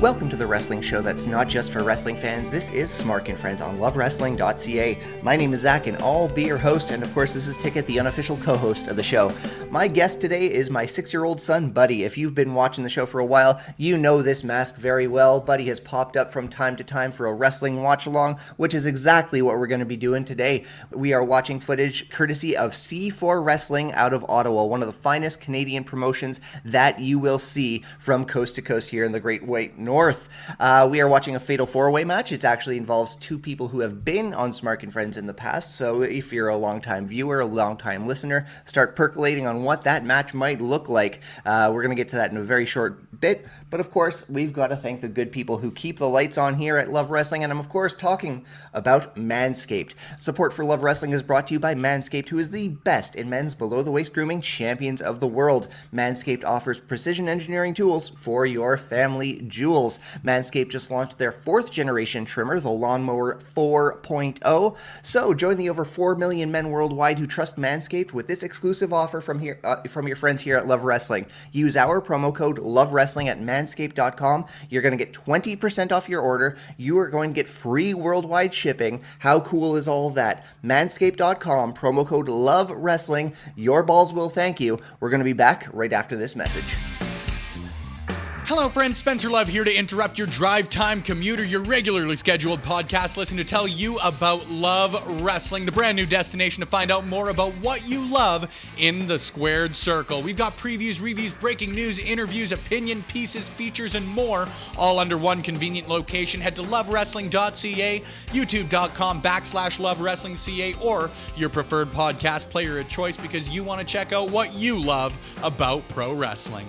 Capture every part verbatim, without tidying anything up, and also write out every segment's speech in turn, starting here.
Welcome to the wrestling show that's not just for wrestling fans. This is Smark and Friends on love wrestling dot c a. My name is Zach and I'll be your host, and of course this is Ticket, the unofficial co-host of the show. My guest today is my six-year-old son, Buddy. If you've been watching the show for a while, you know this mask very well. Buddy has popped up from time to time for a wrestling watch-along, which is exactly what we're going to be doing today. We are watching footage courtesy of C four Wrestling out of Ottawa, one of the finest Canadian promotions that you will see from coast to coast here in the Great White North. Uh, we are watching a Fatal four-way match. It actually involves two people who have been on Smark and Friends in the past, so if you're a long-time viewer, a long-time listener, start percolating on what that match might look like. Uh, we're going to get to that in a very short bit, but of course, we've got to thank the good people who keep the lights on here at Love Wrestling, and I'm of course talking about Manscaped. Support for Love Wrestling is brought to you by Manscaped, who is the best in men's below-the-waist grooming champions of the world. Manscaped offers precision engineering tools for your family jewels. Manscaped just launched their fourth generation trimmer, the Lawnmower four point oh. So join the over four million men worldwide who trust Manscaped with this exclusive offer from here uh, from your friends here at Love Wrestling. Use our promo code LOVEWRESTLING at manscaped dot com. You're going to get twenty percent off your order. You are going to get free worldwide shipping. How cool is all of that? manscaped dot com, promo code LOVEWRESTLING. Your balls will thank you. We're going to be back right after this message. Hello friends, Spencer Love here to interrupt your drive time commuter, your regularly scheduled podcast listen to tell you about Love Wrestling, the brand new destination to find out more about what you love in the squared circle. We've got previews, reviews, breaking news, interviews, opinion pieces, features, and more, all under one convenient location. Head to love wrestling dot c a, youtube dot com backslash love wrestling c a, or your preferred podcast player of choice because you want to check out what you love about pro wrestling.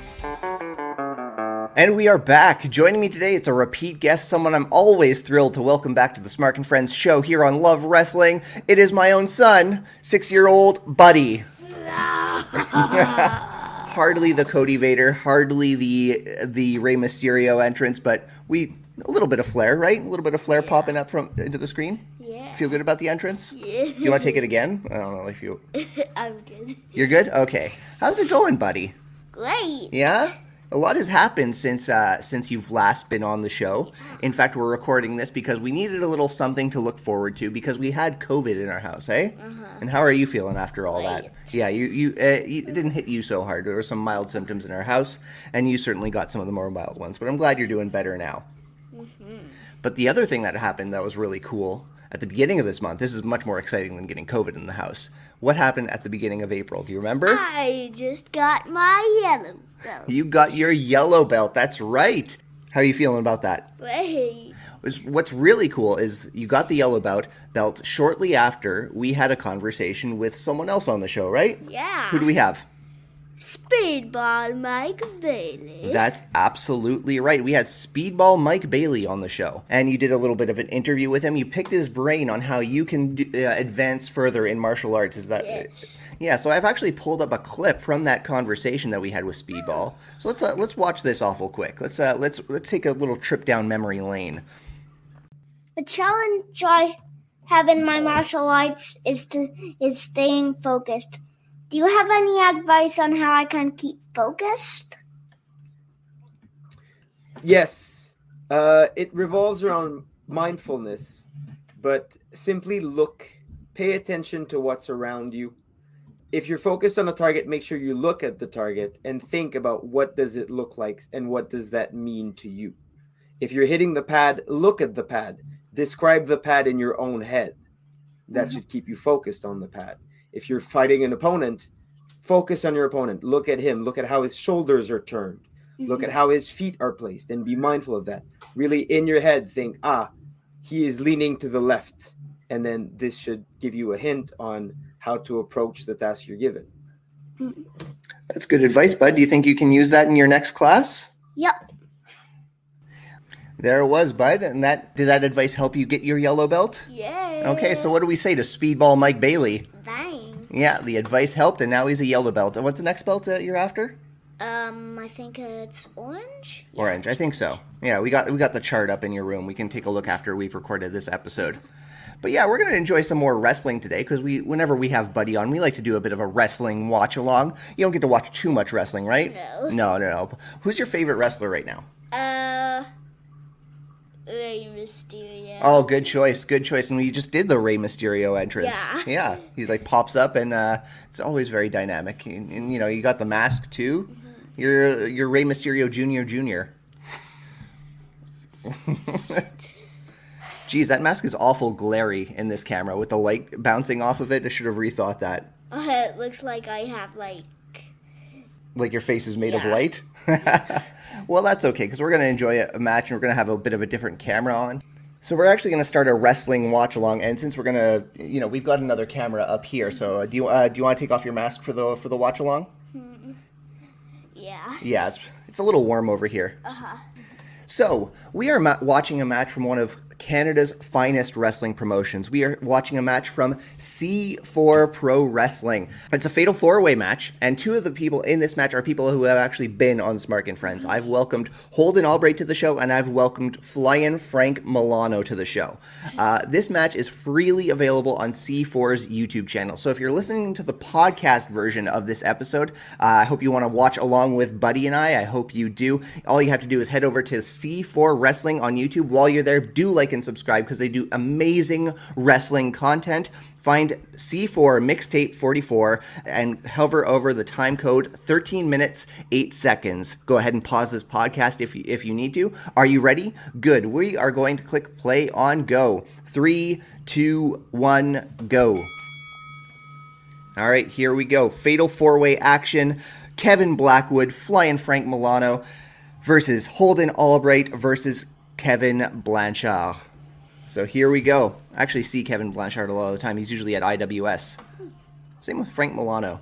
And we are back. Joining me today, it's a repeat guest, someone I'm always thrilled to welcome back to the Smark and Friends show here on Love Wrestling. It is my own son, six-year-old Buddy. Hardly the Cody Vader, hardly the the Rey Mysterio entrance, but we a little bit of flair, right? A little bit of flair yeah. popping up from into the screen. Yeah. Feel good about the entrance? Yeah. Do you want to take it again? I don't know if you... I'm good. You're good? Okay. How's it going, buddy? Great. Yeah? A lot has happened since uh, since you've last been on the show. In fact, we're recording this because we needed a little something to look forward to because we had COVID in our house, eh? Uh-huh. And how are you feeling after all Great. that? Yeah, you, you, uh, you it didn't hit you so hard. There were some mild symptoms in our house, and you certainly got some of the more mild ones. But I'm glad you're doing better now. Mm-hmm. But the other thing that happened that was really cool at the beginning of this month, this is much more exciting than getting COVID in the house. What happened at the beginning of April? Do you remember? I just got my yellow belt. You got your yellow belt. That's right. How are you feeling about that? Great. What's really cool is you got the yellow belt belt shortly after we had a conversation with someone else on the show, right? Yeah. Who do we have? Speedball Mike Bailey. That's absolutely right. We had Speedball Mike Bailey on the show, and you did a little bit of an interview with him. You picked his brain on how you can do, uh, advance further in martial arts. Is that yes. Yeah, so I've actually pulled up a clip from that conversation that we had with Speedball. So let's uh, let's watch this awful quick. Let's uh, let's let's take a little trip down memory lane. The challenge I have in my martial arts is to is staying focused. Do you have any advice on how I can keep focused? Yes. Uh, it revolves around mindfulness, but simply look, pay attention to what's around you. If you're focused on a target, make sure you look at the target and think about what does it look like and what does that mean to you. If you're hitting the pad, look at the pad. Describe the pad in your own head. That mm-hmm. should keep you focused on the pad. If you're fighting an opponent, focus on your opponent. Look at him. Look at how his shoulders are turned. Mm-hmm. Look at how his feet are placed and be mindful of that. Really in your head, think, ah, he is leaning to the left. And then this should give you a hint on how to approach the task you're given. That's good advice, bud. Do you think you can use that in your next class? Yep. There it was, bud. And that did that advice help you get your yellow belt? Yeah. Okay, so what do we say to Speedball Mike Bailey? Dang. Yeah, the advice helped, and now he's a yellow belt. And what's the next belt that you're after? Um, I think it's orange. Orange, I think so. Yeah, we got we got the chart up in your room. We can take a look after we've recorded this episode. But yeah, we're going to enjoy some more wrestling today because we, whenever we have Buddy on, we like to do a bit of a wrestling watch along. You don't get to watch too much wrestling, right? No. No, no, no. Who's your favorite wrestler right now? Uh, Rey Mysterio. Oh, good choice, good choice. And we just did the Rey Mysterio entrance. Yeah. Yeah, he like pops up, and uh, it's always very dynamic. And, and you know, you got the mask too. Mm-hmm. You're you're Rey Mysterio Junior Junior Geez, that mask is awful glary in this camera with the light bouncing off of it. I should have rethought that. Uh, it looks like I have like. Like your face is made yeah. of light? Well, that's okay, because we're going to enjoy a match, and we're going to have a bit of a different camera on. So we're actually going to start a wrestling watch-along, and since we're going to, you know, we've got another camera up here, so uh, do you uh, do you want to take off your mask for the for the watch-along? Yeah. Yeah, it's, it's a little warm over here. Uh-huh. So, we are ma- watching a match from one of Canada's finest wrestling promotions. We are watching a match from C four Pro Wrestling. It's a fatal four-way match, and two of the people in this match are people who have actually been on Smark and Friends. I've welcomed Holden Albright to the show, and I've welcomed Flyin' Frank Milano to the show. Uh, this match is freely available on C four's YouTube channel. So if you're listening to the podcast version of this episode, uh, I hope you want to watch along with Buddy and I. I hope you do. All you have to do is head over to C four Wrestling on YouTube. While you're there, do like and subscribe because they do amazing wrestling content. Find C four Mixtape forty-four and hover over the time code thirteen minutes, eight seconds. Go ahead and pause this podcast if you, if you need to. Are you ready? Good. We are going to click play on go. Three, two, one, go. All right, here we go. Fatal four-way action. Kevin Blackwood, Flyin' Frank Milano versus Holden Albright versus Kevin Blanchard. So here we go. I actually see Kevin Blanchard a lot of the time. He's usually at I W S. Same with Frank Milano.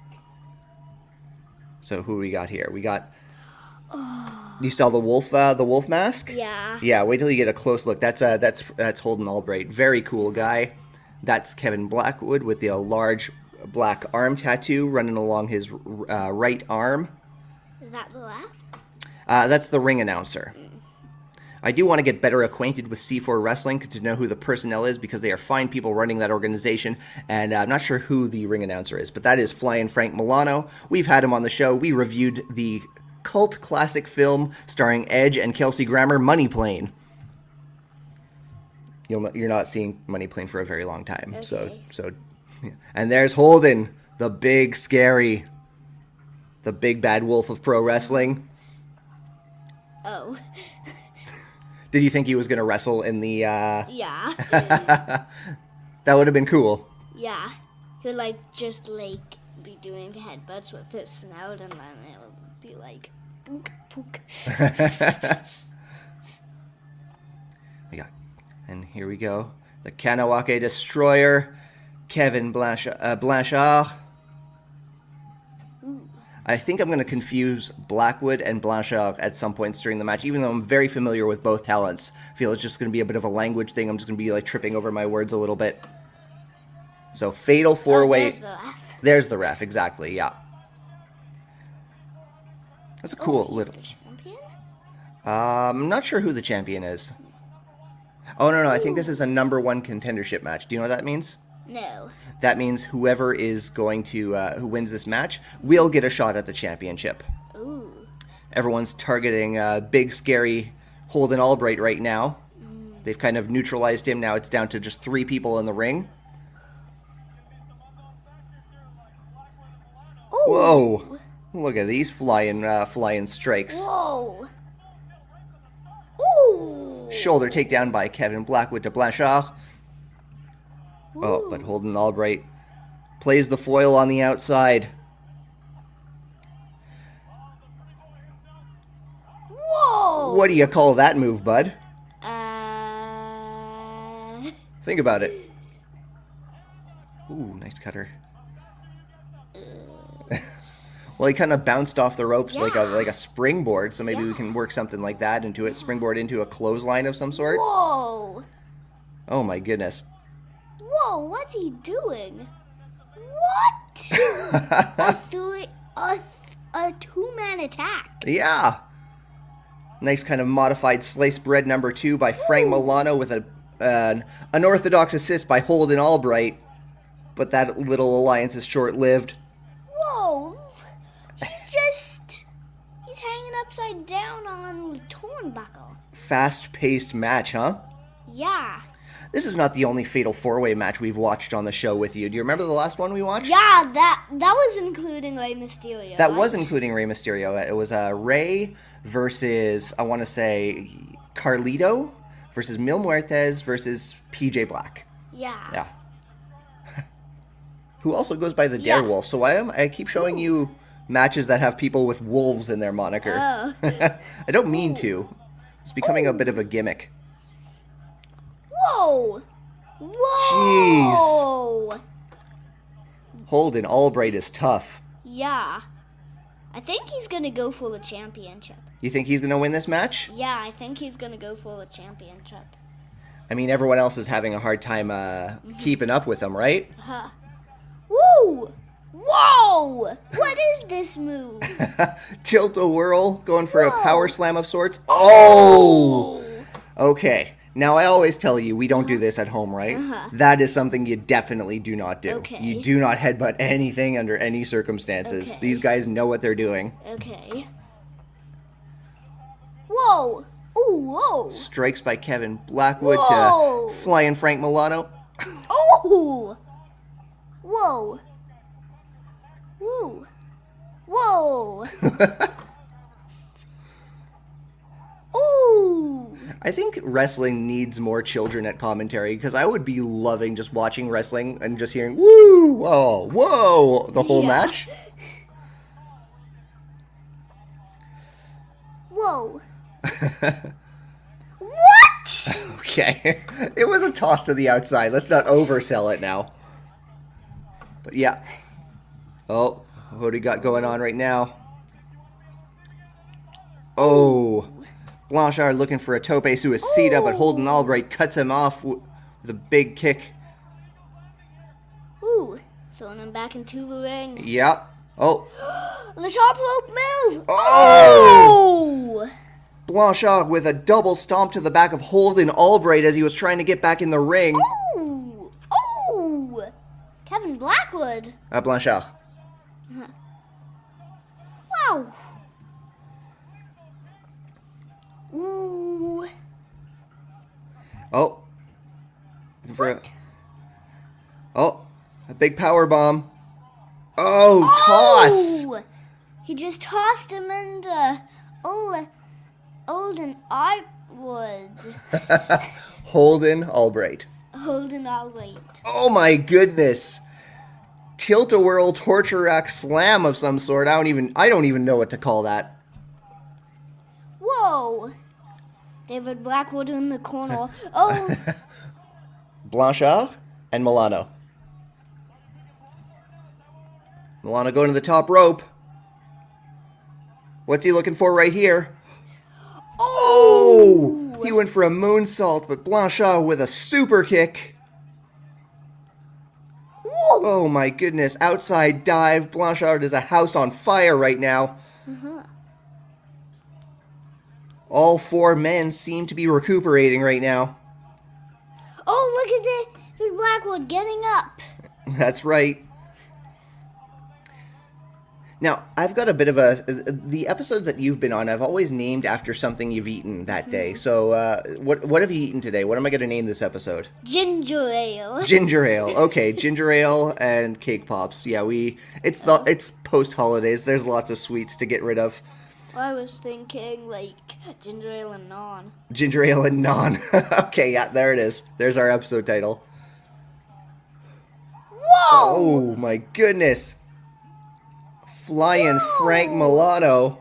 So who we got here? We got... Oh. You saw the wolf uh, the wolf mask? Yeah. Yeah, wait till you get a close look. That's uh, that's that's Holden Albright. Very cool guy. That's Kevin Blackwood with the uh, large black arm tattoo running along his uh, right arm. Is that the laugh? Uh, that's the ring announcer. Mm. I do want to get better acquainted with C four Wrestling to know who the personnel is because they are fine people running that organization, and uh, I'm not sure who the ring announcer is, but that is Flyin' Frank Milano. We've had him on the show. We reviewed the cult classic film starring Edge and Kelsey Grammer, Money Plane. You'll, you're not seeing Money Plane for a very long time. Okay. So, so, and there's Holden, the big scary, the big bad wolf of pro wrestling. Oh. Did you think he was going to wrestle in the, uh... Yeah. That would have been cool. Yeah. He would, like, just, like, be doing headbutts with his snout, and then it would be like, book, book. We got, and here we go. The Kanawake Destroyer, Kevin Blanchard. Uh, Blanchard. I think I'm going to confuse Blackwood and Blanchard at some points during the match, even though I'm very familiar with both talents. I feel it's just going to be a bit of a language thing. I'm just going to be like tripping over my words a little bit. So, fatal four-way. Oh, there's the ref. There's the ref, exactly, yeah. That's a cool oh, little... The champion? Um, I'm not sure who the champion is. Oh, no, no, I think this is a number one contendership match. Do you know what that means? No. That means whoever is going to, uh, who wins this match, will get a shot at the championship. Ooh. Everyone's targeting uh, big, scary Holden Albright right now. Mm. They've kind of neutralized him. Now it's down to just three people in the ring. Ooh. Whoa. Look at these flying, uh, flying strikes. Whoa. Ooh. Shoulder takedown by Kevin Blackwood to Blanchard. Ooh. Oh, but Holden Albright plays the foil on the outside. Whoa! What do you call that move, bud? Uh... Think about it. Ooh, nice cutter. Well, he kind of bounced off the ropes yeah. like a like a springboard, so maybe yeah. we can work something like that into it. Springboard into a clothesline of some sort. Whoa! Oh my goodness. Whoa, what's he doing? What? a, three, a, a two-man attack. Yeah. Nice kind of modified sliced bread number two by Frank Ooh. Milano with a an unorthodox assist by Holden Albright. But that little alliance is short-lived. Whoa. He's just... He's hanging upside down on the turnbuckle. fast-paced match, huh? Yeah. This is not the only Fatal four-Way match we've watched on the show with you. Do you remember the last one we watched? Yeah, that that was including Rey Mysterio. That right? was including Rey Mysterio. It was uh, Rey versus, I want to say, Carlito versus Mil Muertes versus P J Black. Yeah. Yeah. Who also goes by the Yeah. Darewolf. So I am. I keep showing you matches that have people with wolves in their moniker. Oh. I don't mean to. It's becoming a bit of a gimmick. Whoa! Whoa! Holden Albright is tough. Yeah. I think he's gonna go for the championship. You think he's going to win this match? Yeah, I think he's gonna go for the championship. I mean, everyone else is having a hard time uh, Mm-hmm. keeping up with him, right? Huh. Woo! Whoa! What is this move? Tilt-a-whirl, going for a Whoa. power slam of sorts. Oh! Okay. Now, I always tell you, we don't do this at home, right? Uh-huh. That is something you definitely do not do. Okay. You do not headbutt anything under any circumstances. Okay. These guys know what they're doing. Okay. Whoa! Ooh, whoa! Strikes by Kevin Blackwood Whoa. to Flying Frank Milano. Oh! Whoa! Woo! Whoa! Ooh! I think wrestling needs more children at commentary, because I would be loving just watching wrestling and just hearing, woo, whoa, whoa, the whole Yeah. match. Whoa! What? Okay. It was a toss to the outside. Let's not oversell it now. But yeah. Oh, what do we got going on right now? Oh. Blanchard looking for a tope suicida, but Holden Albright cuts him off w- with a big kick. Ooh! Throwing him back into the ring. Yep. Oh. The top rope move! Oh! Oh! Blanchard with a double stomp to the back of Holden Albright as he was trying to get back in the ring. Oh! Oh! Kevin Blackwood. Uh, Blanchard. Wow. Ooh. Oh. Looking for a- Oh. A big power bomb. Oh, toss. Oh! He just tossed him into old, Olden Artwood. Holden Albright. Holden Albright. Oh my goodness. Tilt-a-whirl torture rack slam of some sort. I don't even I don't even know what to call that. Whoa. David Blackwood in the corner. Oh, Blanchard and Milano. Milano going to the top rope. What's he looking for right here? Oh! He went for a moonsault, but Blanchard with a super kick. whoa. Oh my goodness, outside dive. Blanchard is a house on fire right now. Uh-huh. All four men seem to be recuperating right now. Oh, look at the David Blackwood getting up. That's right. Now, I've got a bit of a... The episodes that you've been on, I've always named after something you've eaten that day. So, uh, what what have you eaten today? What am I going to name this episode? Ginger ale. Ginger ale. Okay, ginger ale and cake pops. Yeah, we... It's the it's post-holidays. There's lots of sweets to get rid of. I was thinking like ginger ale and naan. Ginger ale and naan. Okay, yeah, there it is. There's our episode title. Whoa! Oh, my goodness. Flying Frank Milano.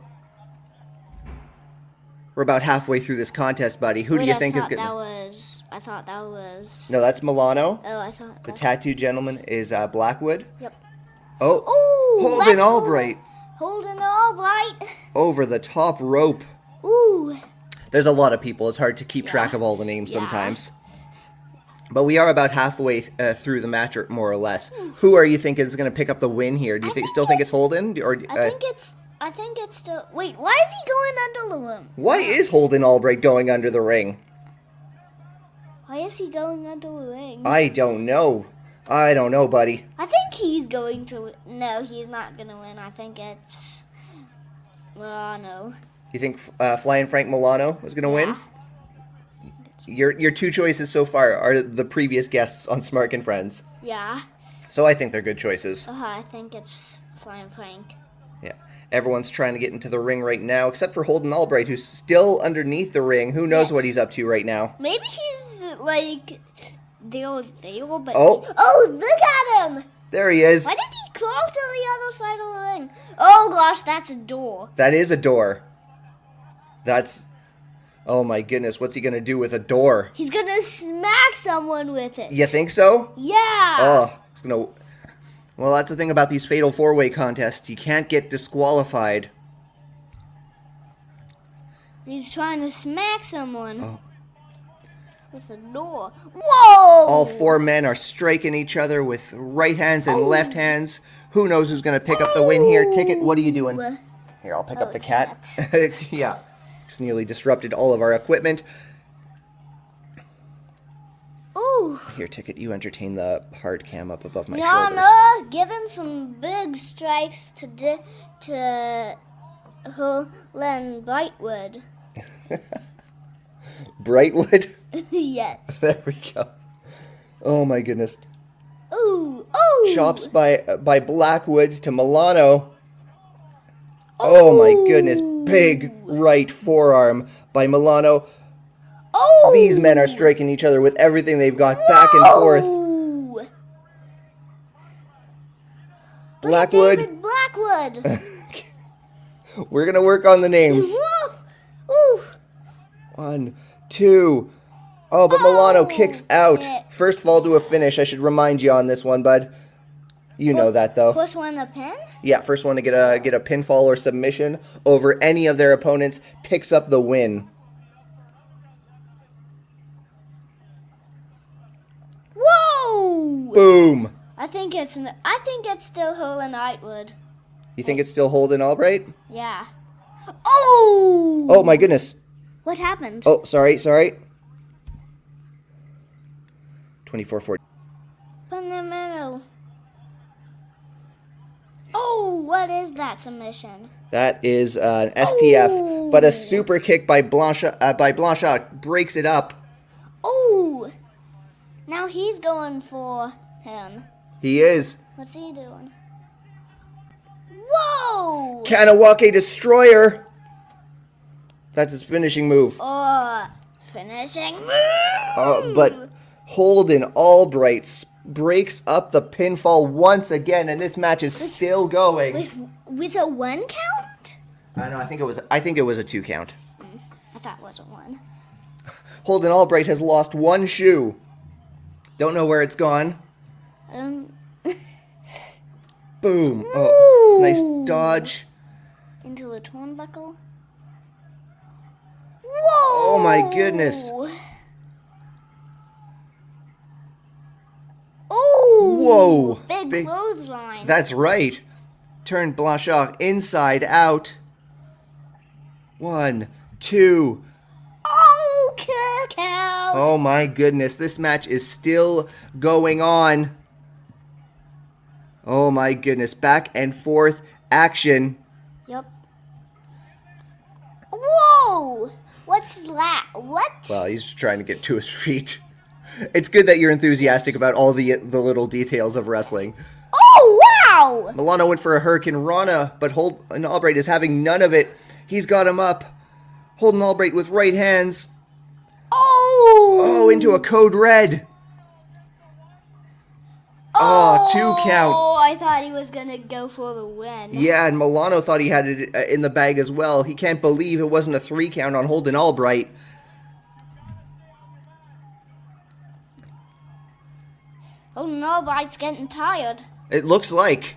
We're about halfway through this contest, buddy. Who Wait, do you I think is thought going that to... was. I thought that was. No, that's Milano. Oh, I thought. The that... tattooed gentleman is uh, Blackwood. Yep. Oh, Ooh, Holden let's go. Albright Holden Albright. over the top rope. Ooh. There's a lot of people. It's hard to keep Yeah. track of all the names Yeah. sometimes. But we are about halfway uh, through the match, or more or less. Who are you thinking is going to pick up the win here? Do you I think, think still think it's- it's Holden? Or I uh, think it's. I think it's still. Wait, why is he going under the ring? why is Holden Albright going under the ring? Why is he going under the ring? I don't know. I don't know, buddy. I think he's going to. No, he's not gonna win. I think it's. Milano. You think uh, Flying Frank Milano is going to win? Your your two choices so far are the previous guests on Smark and Friends. Yeah. So I think they're good choices. Uh, I think it's Flying Frank. Yeah. Everyone's trying to get into the ring right now, except for Holden Albright, who's still underneath the ring. Who knows Yes. what he's up to right now? Maybe he's like there, there, but Oh. oh, look at him! There he is. Why did he crawl to the other side of the ring? Oh gosh, that's a door. That is a door. That's... Oh my goodness, what's he going to do with a door? He's gonna smack someone with it. You think so? Yeah. Oh, it's going to... Well, that's the thing about these Fatal four-Way contests. You can't get disqualified. He's trying to smack someone Oh. with a door. Whoa! All four men are striking each other with right hands and Oh. left hands. Who knows who's going to pick up the win here? Ticket, what are you doing? Ooh. Here, I'll pick Oh, up the it's cat. Yeah. Just nearly disrupted all of our equipment. Ooh. Here, Ticket, you entertain the hard cam up above my shoulders. Yana giving some big strikes to di- to Len Brightwood. Brightwood? Yes. There we go. Oh my goodness. Ooh. Ooh. Chops by by Blackwood to Milano. Oh my goodness. Big right forearm by Milano. Oh. These men are striking each other with everything they've got back and forth. Ooh. Blackwood. David Blackwood. We're going to work on the names. Whoa. Ooh. One, two. Oh, but Milano Oh, kicks out. yeah. First fall to a finish. I should remind you on this one, bud. You know that, though. Push one the pin? Yeah, first one to get a get a pinfall or submission over any of their opponents picks up the win. Whoa! Boom. I think it's n- I think it's still Hurlin Atwood. You think it's still Holden Albright? Yeah. Oh! Oh my goodness. What happened? Oh, sorry, sorry. twenty-four forty. In the middle. Oh, what is that submission? That is uh, an S T F, Oh. but a super kick by Blanchard, uh, by Blanchard breaks it up. Oh! Now he's going for him. He is. What's he doing? Whoa! Kanawake Destroyer. That's his finishing move. Oh, finishing move! Uh, but Holden Albright s- breaks up the pinfall once again, and this match is still going. With, with a one count? I know. I think it was. I think it was a two count. I thought it was a one. Holden Albright has lost one shoe. Don't know where it's gone. Um, Boom. Oh, Ooh. nice dodge. into the turnbuckle. Whoa! Oh my goodness. Oh! Whoa. Big, Big- clothesline. That's right. Turn Blanchard inside out. One, two. Oh, kick out! Oh my goodness. This match is still going on. Oh my goodness. Back and forth action. Yep. Whoa! What's that? What? Well, he's trying to get to his feet. It's good that you're enthusiastic about all the the little details of wrestling. Oh, wow! Milano went for a Hurricane Rana, but Holden Albright is having none of it. He's got him up. Holden Albright with right hands. Oh! Oh, into a code red. Oh, two count. Oh, I thought he was gonna go for the win. Yeah, and Milano thought he had it uh, in the bag as well. He can't believe it wasn't a three count on Holden Albright. Oh, no, Bite's getting tired. It looks like.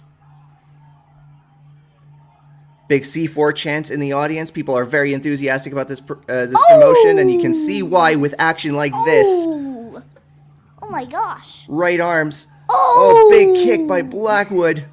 Big C four chants in the audience. People are very enthusiastic about this pr- uh, this promotion, and you can see why with action like this. Oh, oh my gosh. Right arms. Oh, Oh, big kick by Blackwood.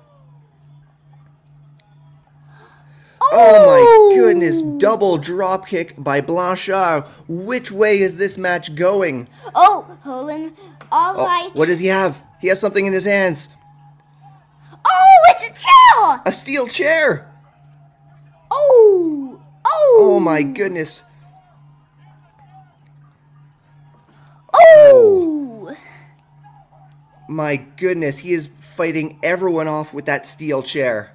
Oh my goodness, double drop kick by Blanchard. Which way is this match going? Oh, Holden, all Oh, right. what does he have? He has something in his hands. Oh, it's a chair! A steel chair. Oh, oh. Oh my goodness. Oh! My goodness, he is fighting everyone off with that steel chair.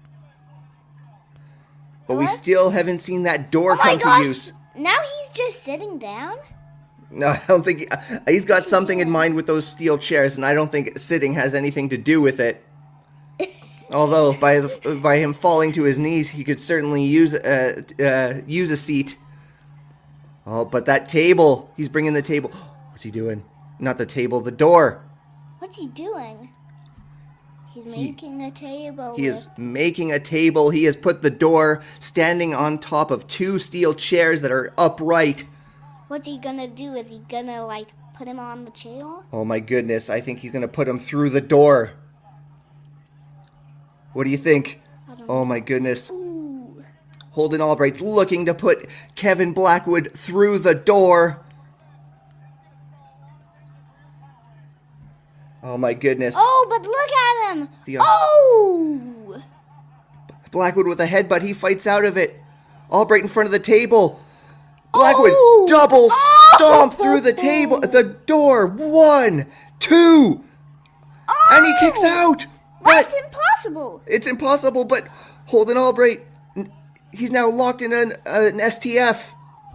But we What? still haven't seen that door Oh my come gosh! to use. Now he's just sitting down? No, I don't think he's got something in mind with those steel chairs, and I don't think sitting has anything to do with it. Although by the, by him falling to his knees, he could certainly use a uh, use a seat. Oh, but that table! He's bringing the table. What's he doing? Not the table, the door. What's he doing? He's making a table. He with... is making a table. He has put the door standing on top of two steel chairs that are upright. What's he gonna do? Is he gonna, like, put him on the chair? Oh my goodness, I think he's gonna put him through the door. What do you think? I don't Oh my goodness. Ooh. Holden Albright's looking to put Kevin Blackwood through the door. Oh my goodness. Oh, but look at him! The- Oh! Blackwood with a headbutt, he fights out of it. Albright in front of the table. Blackwood Oh! double Oh! stomp through the table, the door. One, two, and he kicks out. That's But impossible! it's impossible. But Holden Albright, n- he's now locked in an, uh, an S T F.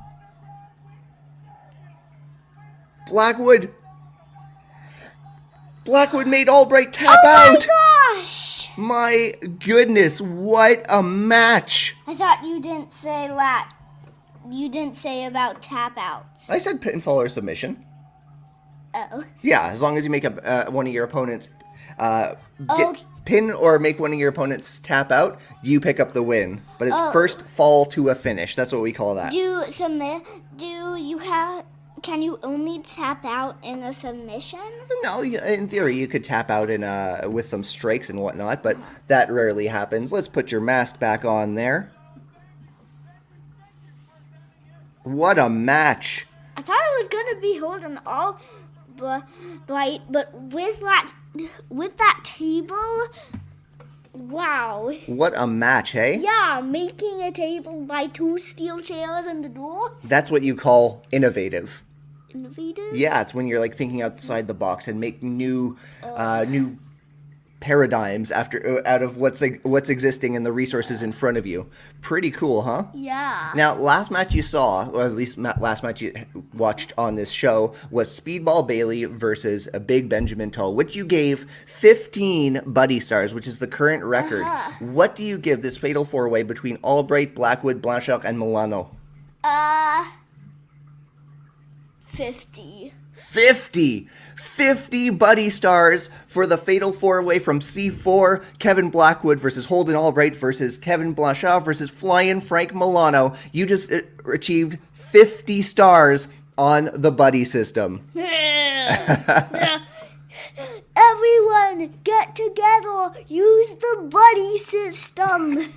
Blackwood. Blackwood made Albright tap Oh my out. gosh! My goodness, what a match! I thought you didn't say that. You didn't say about tap outs. I said pinfall or submission. Oh. Yeah, as long as you make a, uh, one of your opponents uh, get Okay. pin or make one of your opponents tap out, you pick up the win. But it's Oh. first fall to a finish. That's what we call that. Do submit? Do you have? Can you only tap out in a submission? No, you- in theory, you could tap out in uh, with some strikes and whatnot, but that rarely happens. Let's put your mask back on there. What a match! I thought it was gonna be holding all, but but but with that with that table, wow. What a match, hey? Yeah, making a table by two steel chairs and the door. That's what you call innovative. Innovative. Yeah, it's when you're like thinking outside the box and make new, uh, new paradigms after uh, out of what's like, what's existing and the resources in front of you. Pretty cool, huh? Yeah. Now, last match you saw, or at least ma- last match you watched on this show, was Speedball Bailey versus a Big Benjamin Toll, which you gave fifteen Buddy Stars, which is the current record. Uh-huh. What do you give this fatal four-way between Albright, Blackwood, Blanchard, and Milano? Uh. Fifty. fifty! fifty Buddy Stars for the fatal four-way from C four. Kevin Blackwood versus Holden Albright versus Kevin Blanchard versus Flying Frank Milano. You just uh, achieved fifty stars on the Buddy system. Everyone, get together. Use the buddy system.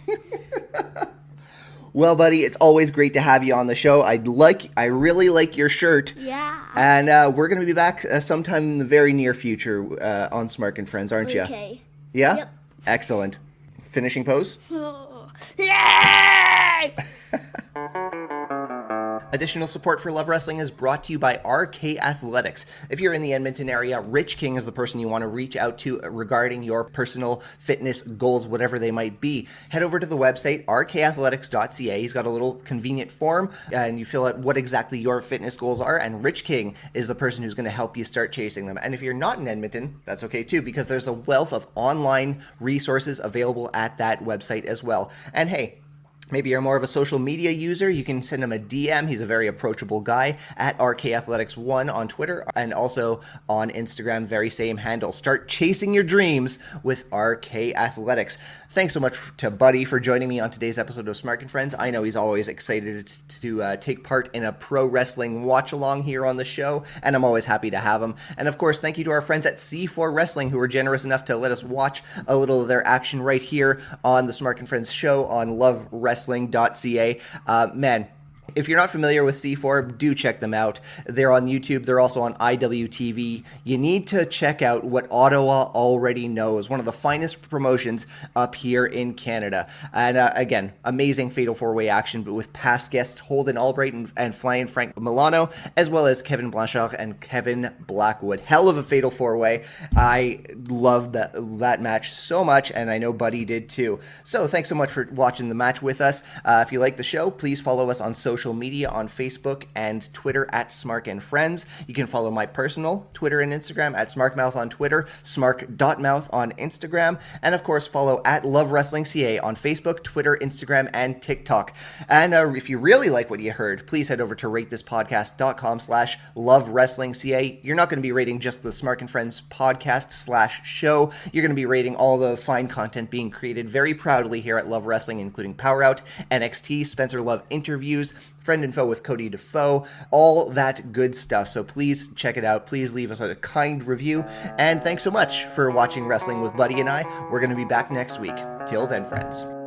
Well, buddy, it's always great to have you on the show. I like, I really like your shirt. Yeah. And uh, we're going to be back uh, sometime in the very near future uh, on Smark and Friends, aren't you? Okay. Yeah? Yep. Excellent. Finishing pose? Yay! Additional support for Love Wrestling is brought to you by R K Athletics. If you're in the Edmonton area, Rich King is the person you want to reach out to regarding your personal fitness goals, whatever they might be. Head over to the website, r k athletics dot c a. He's got a little convenient form, and you fill out what exactly your fitness goals are, and Rich King is the person who's going to help you start chasing them. And if you're not in Edmonton, that's okay too, because there's a wealth of online resources available at that website as well. And hey, maybe you're more of a social media user, you can send him a D M. He's a very approachable guy at R K Athletics one on Twitter and also on Instagram, very same handle. Start chasing your dreams with R K Athletics. Thanks so much to Buddy for joining me on today's episode of Smark and Friends. I know he's always excited to uh, take part in a pro wrestling watch-along here on the show, and I'm always happy to have him. And of course, thank you to our friends at C four Wrestling who were generous enough to let us watch a little of their action right here on the Smark and Friends show on love wrestling dot c a. Uh, man, If you're not familiar with C four, do check them out. They're on YouTube. They're also on I W T V. You need to check out what Ottawa already knows, one of the finest promotions up here in Canada. And uh, again, amazing Fatal four-Way action, but with past guests Holden Albright and, and Flying Frank Milano, as well as Kevin Blanchard and Kevin Blackwood. Hell of a Fatal four-Way. I loved that, that match so much, and I know Buddy did too. So thanks so much for watching the match with us. Uh, if you like the show, please follow us on social media on Facebook and Twitter at Smark and Friends. You can follow my personal Twitter and Instagram at SmarkMouth on Twitter, smark dot mouth on Instagram, and of course follow at Love Wrestling C A on Facebook, Twitter, Instagram, and TikTok. And uh, if you really like what you heard, please head over to ratethispodcast.com slash Love Wrestling C A. You're not going to be rating just the Smark and Friends podcast slash show. You're going to be rating all the fine content being created very proudly here at Love Wrestling, including Power Out, N X T, Spencer Love interviews, Friend and Foe with Cody Defoe, all that good stuff. So please check it out. Please leave us a kind review. And thanks so much for watching Wrestling with Buddy and I. We're going to be back next week. Till then, friends.